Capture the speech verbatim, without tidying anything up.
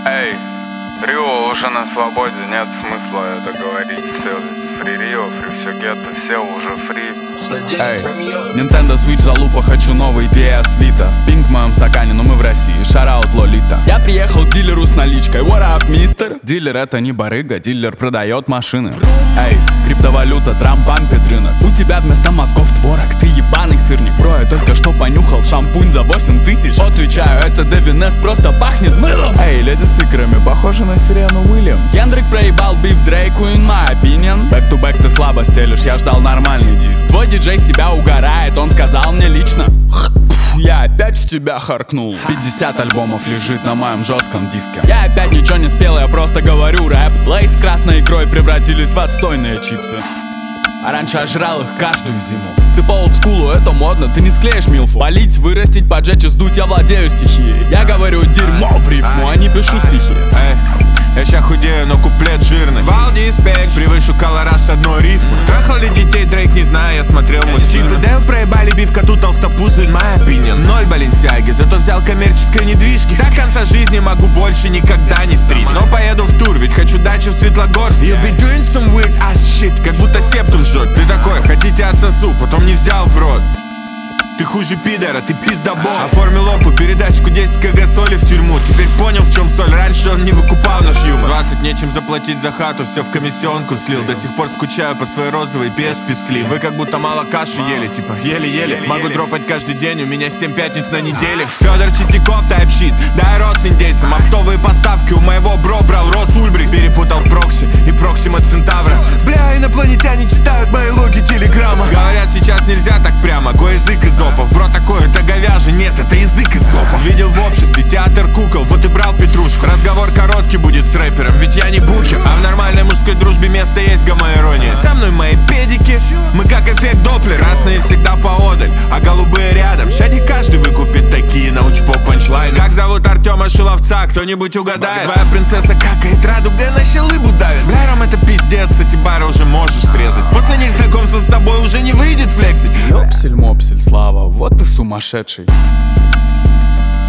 Эй, Рио уже на свободе, нет смысла это говорить. Все, фри Рио, фри все гетто, все уже фри. Эй, Nintendo Switch залупа, хочу новый пи эс Vita. Пинг в моем стакане, но мы в России, шараут Лолита. Я приехал к дилеру с наличкой, what up, мистер? Дилер это не барыга, дилер продает машины. Эй, криптовалюта, трамп-бампит рынок. У тебя вместо мозгов творог, ты ебаный сырник. Бро, я только что понюхал шампунь за восемь тысяч. Отвечаю, это Девинес, просто пахнет мылом. Эй, леди с икрами, похожа на Сирену Уильямс. Яндекс проебал биф Дрейку, in my opinion. Back to back ты слабо стелишь, я ждал нормальный диск. Твой диджей с тебя угорает, он сказал мне лично. Я опять в тебя харкнул. Пятьдесят альбомов лежит на моем жестком диске. Я опять ничего не спел, я просто говорю рэп. Лейс с красной икрой превратились в отстойные чипсы. А раньше я жрал их каждую зиму. Ты по олдскулу, это модно, ты не склеишь милфу. Полить, вырастить, поджечь и сдуть, я владею стихией. Я говорю дерьмо в рифму, а не пишу стихи. Я ща худею, но куплет жирный. Валдис Пекс, превышу колораж с одной рифмы. Трахал ли детей Дрейк, не знаю, я смотрел мультфильмы. Дэв проебали бивка, тут толстопузы, in my opinion. Ноль Баленсиаги, зато взял коммерческой недвижки. До конца жизни могу больше никогда не стримить. Но поеду в тур, ведь хочу дачу в Светлогорске. You'll be doing some weird ass shit, как будто септум жжет. Ты такой, хотите отсосу, потом не взял в рот. Ты хуже пидора, ты пиздобол. Оформил опу, передачку десять кг соли в тюрьму. Теперь понял, в чем соль, раньше он не выкупал наш юмор. Двадцать нечем заплатить за хату, все в комиссионку слил. До сих пор скучаю по своей розовой пи эс пи слив. Вы как будто мало каши ели, типа еле-еле. Могу дропать каждый день, у меня семь пятниц на неделе. Федор Чистяков, тайп-щит, дай рос индейцам. Оптовые поставки у моего бро брал Рос Ульбрих. Перепутал прокси и Проксима Центавра. Бля, инопланетяне читают мои логи телеграмма. Говорят, сейчас нельзя так прямо, го-язык из опов. Бро, такой, это говяжий, нет, это язык из опов. Видел в обществе театр кукол, вот и брал петрушку. Разговор короткий будет с рэпером, ведь я не букер. А в нормальной мужской дружбе место есть гомоирония. Со мной мои педики, мы как эффект Доплера. Красные всегда поодаль, а голубые рядом. Ща не каждый выкупит такие научпоп панчлайны. Как зовут Артема Шиловца, кто-нибудь угадает? Твоя принцесса какает, радуга на щелыбу давит. Бля, Ром, это пиздец, эти бары уже можешь срезать. После них знакомства с тобой уже не выйдет флексить. Ёпсель-мопсель, Слава, вот ты сумасшедший.